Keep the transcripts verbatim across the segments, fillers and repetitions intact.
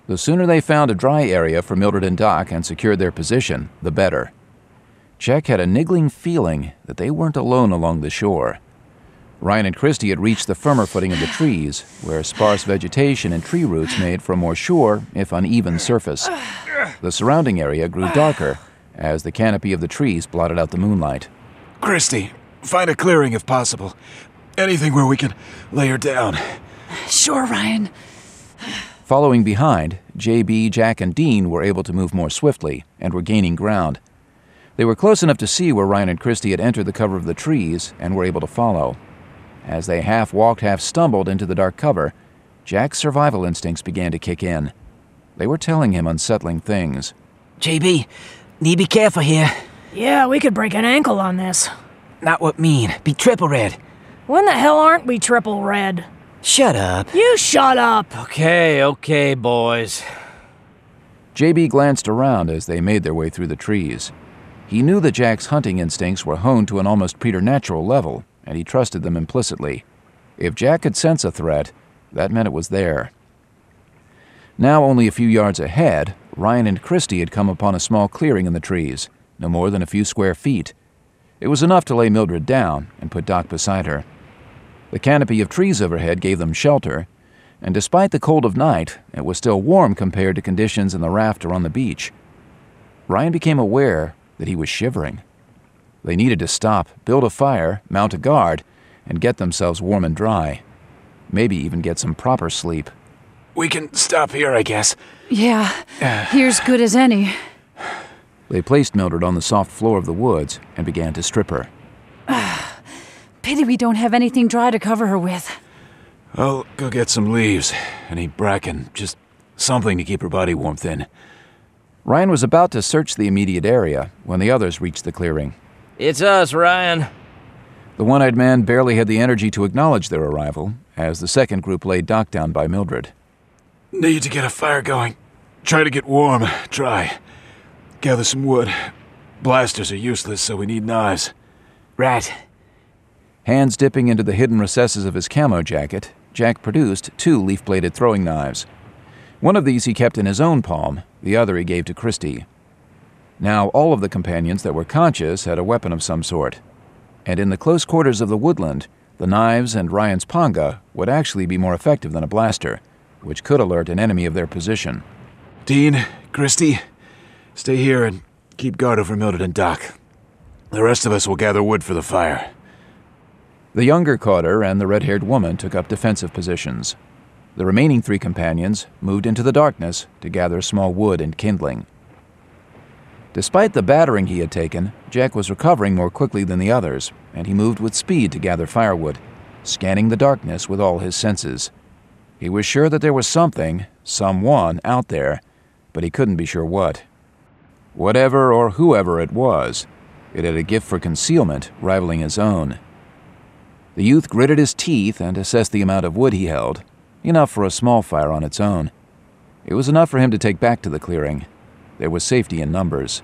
The sooner they found a dry area for Mildred and Doc and secured their position, the better. Jack had a niggling feeling that they weren't alone along the shore. Ryan and Christy had reached the firmer footing of the trees, where sparse vegetation and tree roots made for a more sure, if uneven, surface. The surrounding area grew darker as the canopy of the trees blotted out the moonlight. Christy, find a clearing if possible. Anything where we can lay her down. Sure, Ryan. Following behind, J B, Jack, and Dean were able to move more swiftly and were gaining ground. They were close enough to see where Ryan and Christy had entered the cover of the trees and were able to follow. As they half walked, half stumbled into the dark cover, Jack's survival instincts began to kick in. They were telling him unsettling things. J B, need be careful here. Yeah, we could break an ankle on this. Not what mean. Be triple red. When the hell aren't we triple red? Shut up. You shut up! Okay, okay, boys. J B glanced around as they made their way through the trees. He knew that Jack's hunting instincts were honed to an almost preternatural level, and he trusted them implicitly. If Jack could sense a threat, that meant it was there. Now only a few yards ahead, Ryan and Christy had come upon a small clearing in the trees, no more than a few square feet. It was enough to lay Mildred down and put Doc beside her. The canopy of trees overhead gave them shelter, and despite the cold of night, it was still warm compared to conditions in the raft or on the beach. Ryan became aware that he was shivering. They needed to stop, build a fire, mount a guard, and get themselves warm and dry. Maybe even get some proper sleep. We can stop here, I guess. Yeah, here's good as any. They placed Mildred on the soft floor of the woods and began to strip her. Pity we don't have anything dry to cover her with. I'll go get some leaves, any bracken, just something to keep her body warmth in. Ryan was about to search the immediate area when the others reached the clearing. It's us, Ryan. The one-eyed man barely had the energy to acknowledge their arrival as the second group laid Doc down by Mildred. Need to get a fire going. Try to get warm, dry. Gather some wood. Blasters are useless, so we need knives. Right. Hands dipping into the hidden recesses of his camo jacket, Jack produced two leaf-bladed throwing knives. One of these he kept in his own palm, the other he gave to Christy. Now all of the companions that were conscious had a weapon of some sort, and in the close quarters of the woodland, the knives and Ryan's panga would actually be more effective than a blaster, which could alert an enemy of their position. Dean, Christy, stay here and keep guard over Mildred and Doc. The rest of us will gather wood for the fire. The younger Carter and the red-haired woman took up defensive positions. The remaining three companions moved into the darkness to gather small wood and kindling. Despite the battering he had taken, Jack was recovering more quickly than the others, and he moved with speed to gather firewood, scanning the darkness with all his senses. He was sure that there was something, someone, out there, but he couldn't be sure what. Whatever or whoever it was, it had a gift for concealment rivaling his own. The youth gritted his teeth and assessed the amount of wood he held, enough for a small fire on its own. It was enough for him to take back to the clearing. There was safety in numbers.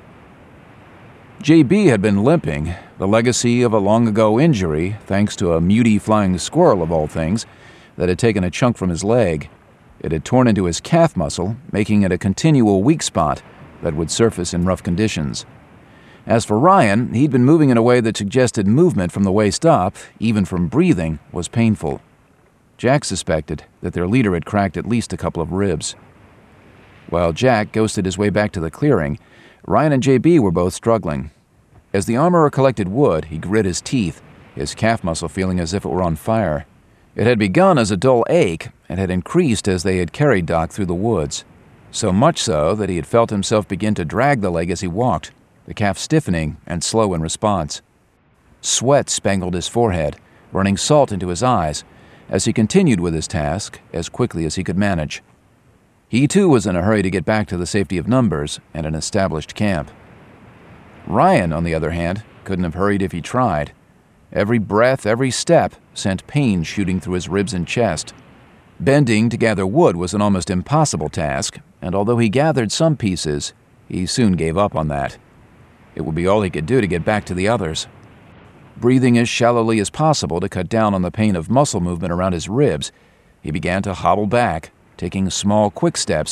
J B had been limping, the legacy of a long-ago injury, thanks to a muty flying squirrel of all things, that had taken a chunk from his leg. It had torn into his calf muscle, making it a continual weak spot that would surface in rough conditions. As for Ryan, he'd been moving in a way that suggested movement from the waist up, even from breathing, was painful. Jack suspected that their leader had cracked at least a couple of ribs. While Jack ghosted his way back to the clearing, Ryan and J B were both struggling. As the armorer collected wood, he grit his teeth, his calf muscle feeling as if it were on fire. It had begun as a dull ache and had increased as they had carried Doc through the woods, so much so that he had felt himself begin to drag the leg as he walked, the calf stiffening and slow in response. Sweat spangled his forehead, running salt into his eyes, as he continued with his task as quickly as he could manage. He too was in a hurry to get back to the safety of numbers and an established camp. Ryan, on the other hand, couldn't have hurried if he tried. Every breath, every step, sent pain shooting through his ribs and chest. Bending to gather wood was an almost impossible task, and although he gathered some pieces, he soon gave up on that. It would be all he could do to get back to the others. Breathing as shallowly as possible to cut down on the pain of muscle movement around his ribs, he began to hobble back, taking small, quick steps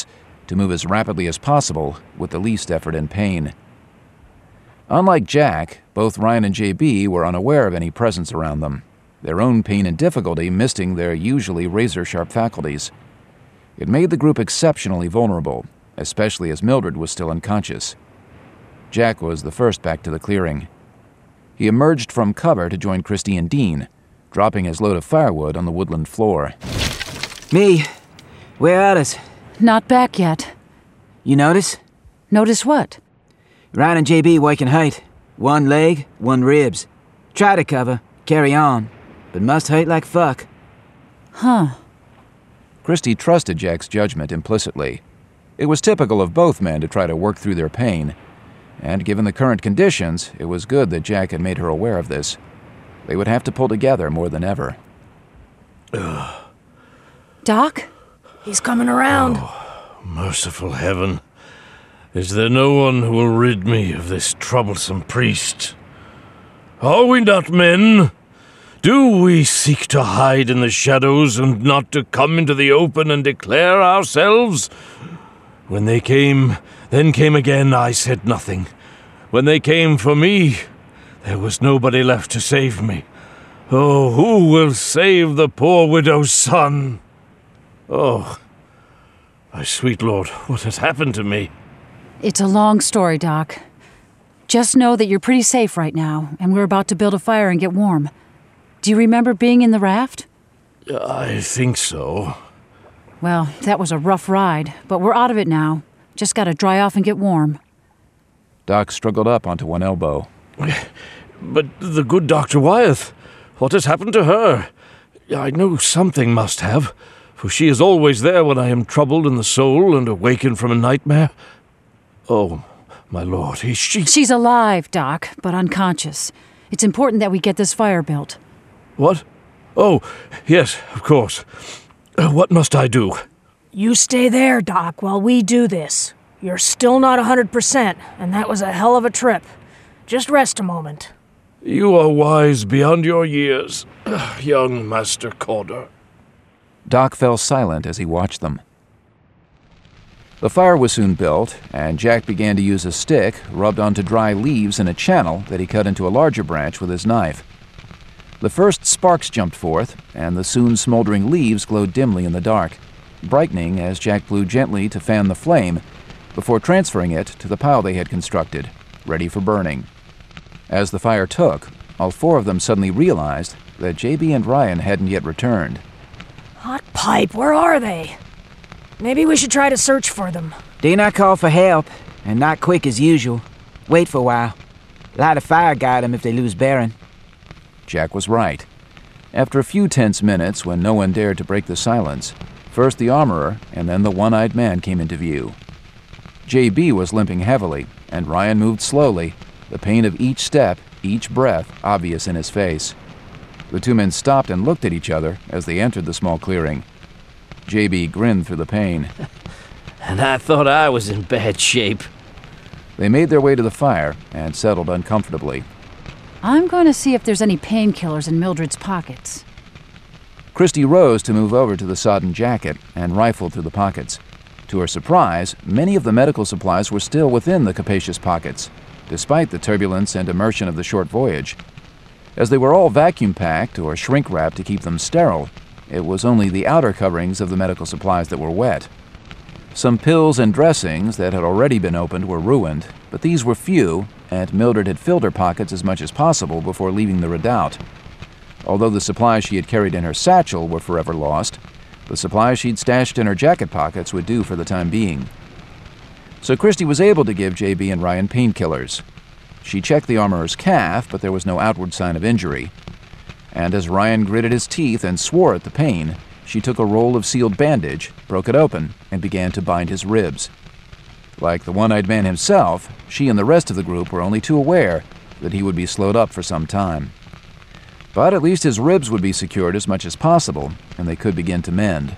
to move as rapidly as possible with the least effort and pain. Unlike Jack, both Ryan and J B were unaware of any presence around them, their own pain and difficulty misting their usually razor-sharp faculties. It made the group exceptionally vulnerable, especially as Mildred was still unconscious. Jack was the first back to the clearing. He emerged from cover to join Christy and Dean, dropping his load of firewood on the woodland floor. Me? Where are us? Not back yet. You notice? Notice what? Ryan and J B working height. One leg, one ribs. Try to cover, carry on, but must hurt like fuck. Huh. Christy trusted Jack's judgment implicitly. It was typical of both men to try to work through their pain, and given the current conditions, it was good that Jack had made her aware of this. They would have to pull together more than ever. Ugh. Doc? He's coming around. Oh, merciful heaven. Is there no one who will rid me of this troublesome priest? Are we not men? Do we seek to hide in the shadows and not to come into the open and declare ourselves? When they came, then came again, I said nothing. When they came for me, there was nobody left to save me. Oh, who will save the poor widow's son? Oh, my sweet lord, what has happened to me? It's a long story, Doc. Just know that you're pretty safe right now, and we're about to build a fire and get warm. Do you remember being in the raft? I think so. Well, that was a rough ride, but we're out of it now. Just gotta dry off and get warm. Doc struggled up onto one elbow. But the good Doctor Wyeth, what has happened to her? I know something must have, for she is always there when I am troubled in the soul and awaken from a nightmare. Oh, my lord, is she... She's alive, Doc, but unconscious. It's important that we get this fire built. What? Oh, yes, of course. Uh, what must I do? You stay there, Doc, while we do this. You're still not a hundred percent, and that was a hell of a trip. Just rest a moment. You are wise beyond your years, young Master Calder. Doc fell silent as he watched them. The fire was soon built, and Jack began to use a stick rubbed onto dry leaves in a channel that he cut into a larger branch with his knife. The first sparks jumped forth, and the soon smoldering leaves glowed dimly in the dark, brightening as Jack blew gently to fan the flame before transferring it to the pile they had constructed, ready for burning. As the fire took, all four of them suddenly realized that J B and Ryan hadn't yet returned. Hot pipe, where are they? Maybe we should try to search for them. Do not call for help, and not quick as usual. Wait for a while. Light a fire guide them if they lose bearing. Jack was right. After a few tense minutes when no one dared to break the silence, first the armorer and then the one-eyed man came into view. J B was limping heavily, and Ryan moved slowly, the pain of each step, each breath obvious in his face. The two men stopped and looked at each other as they entered the small clearing. J B grinned through the pain. And I thought I was in bad shape. They made their way to the fire and settled uncomfortably. I'm going to see if there's any painkillers in Mildred's pockets. Christy rose to move over to the sodden jacket and rifled through the pockets. To her surprise, many of the medical supplies were still within the capacious pockets, despite the turbulence and immersion of the short voyage. As they were all vacuum-packed or shrink-wrapped to keep them sterile, it was only the outer coverings of the medical supplies that were wet. Some pills and dressings that had already been opened were ruined, but these were few, and Mildred had filled her pockets as much as possible before leaving the redoubt. Although the supplies she had carried in her satchel were forever lost, the supplies she'd stashed in her jacket pockets would do for the time being. So Christy was able to give J B and Ryan painkillers. She checked the armorer's calf, but there was no outward sign of injury. And as Ryan gritted his teeth and swore at the pain, she took a roll of sealed bandage, broke it open, and began to bind his ribs. Like the one-eyed man himself, she and the rest of the group were only too aware that he would be slowed up for some time. But at least his ribs would be secured as much as possible, and they could begin to mend.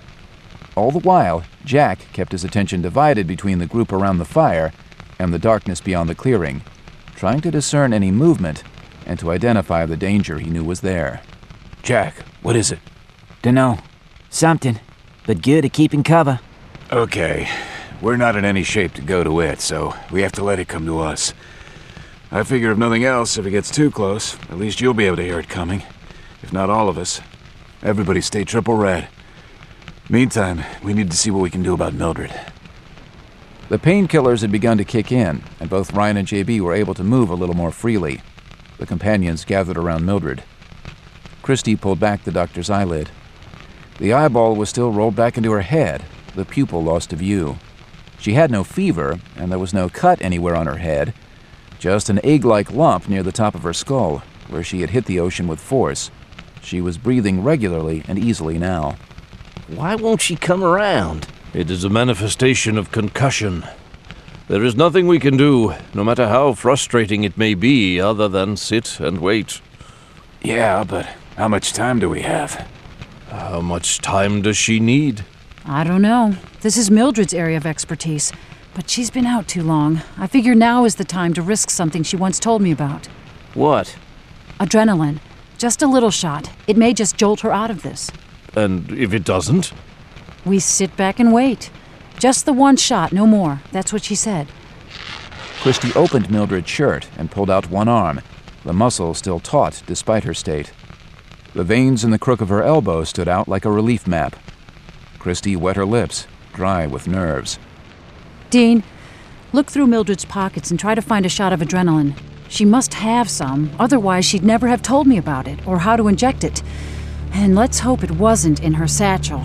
All the while, Jack kept his attention divided between the group around the fire and the darkness beyond the clearing, trying to discern any movement and to identify the danger he knew was there. Jack, what is it? Dunno. Something. But good at keeping cover. Okay. We're not in any shape to go to it, so we have to let it come to us. I figure if nothing else, if it gets too close, at least you'll be able to hear it coming. If not all of us. Everybody stay triple red. Meantime, we need to see what we can do about Mildred. The painkillers had begun to kick in, and both Ryan and J B were able to move a little more freely. The companions gathered around Mildred. Christy pulled back the doctor's eyelid. The eyeball was still rolled back into her head, the pupil lost to view. She had no fever, and there was no cut anywhere on her head, just an egg-like lump near the top of her skull, where she had hit the ocean with force. She was breathing regularly and easily now. Why won't she come around? It is a manifestation of concussion. There is nothing we can do, no matter how frustrating it may be, other than sit and wait. Yeah, but how much time do we have? How much time does she need? I don't know. This is Mildred's area of expertise, but she's been out too long. I figure now is the time to risk something she once told me about. What? Adrenaline. Just a little shot. It may just jolt her out of this. And if it doesn't? We sit back and wait. Just the one shot, no more. That's what she said. Christy opened Mildred's shirt and pulled out one arm, the muscle still taut despite her state. The veins in the crook of her elbow stood out like a relief map. Christy wet her lips, dry with nerves. Dean, look through Mildred's pockets and try to find a shot of adrenaline. She must have some, otherwise she'd never have told me about it or how to inject it. And let's hope it wasn't in her satchel.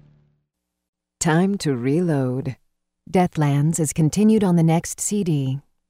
Time to reload. Deathlands is continued on the next C D.